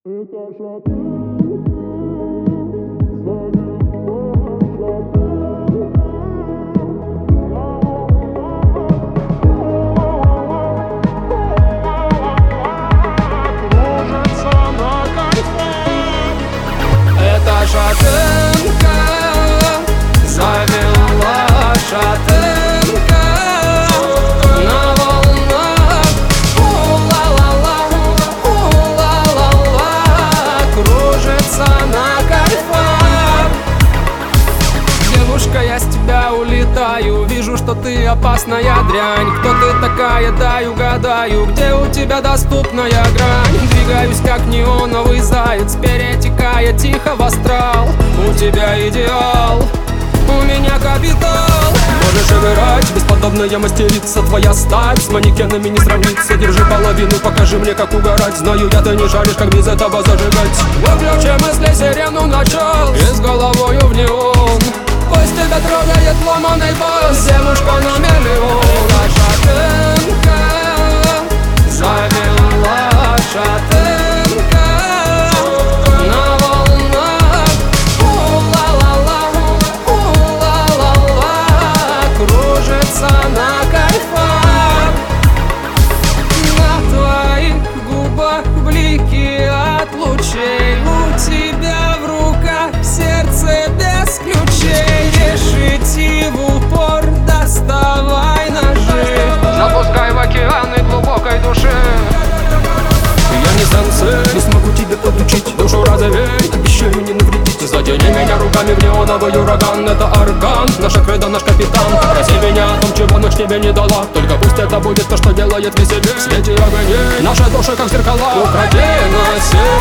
Это шаты, шатенка завела, шатенка на волнах. У-ла-ла-ла, у-ла-ла-ла, кружится на кайфах. Девушка, я с тебя улетаю, вижу, что ты опасная дрянь. Кто ты такая, дай угадаю, где у тебя доступная грань? Двигаюсь как неоновый заяц, перетекая тихо в астрал. У тебя идеал, у меня капитал. Можешь играть, бесподобная мастерица, твоя стать с манекенами не сравнится. Держи половину, покажи мне, как угорать. Знаю я, ты не жаришь, как без этого зажигать. Выключи мысли, сирену начал, и с головою в неон. Пусть тебя трогает ломаный бас, девушка на миллион. Шатенка завела, шатенка на волнах. У-ла-ла-ла, у-ла-ла-ла, кружится на кайфах. На твоих губах блики от лучей, у тебя в руках сердце без ключей. Решите в упор, доставай ножи, запускай в океаны глубокой души. Я не сенсей, не смогу тебя подучить, душу разовей, обещаю не навредить. Задени меня руками в неоновый ураган, это аркан, наша кредо, наш капитан. Проси меня о том, чего ночь тебе не дала, только пусть это будет то, что делает веселее. В свете огней наши души как зеркала, укради нас.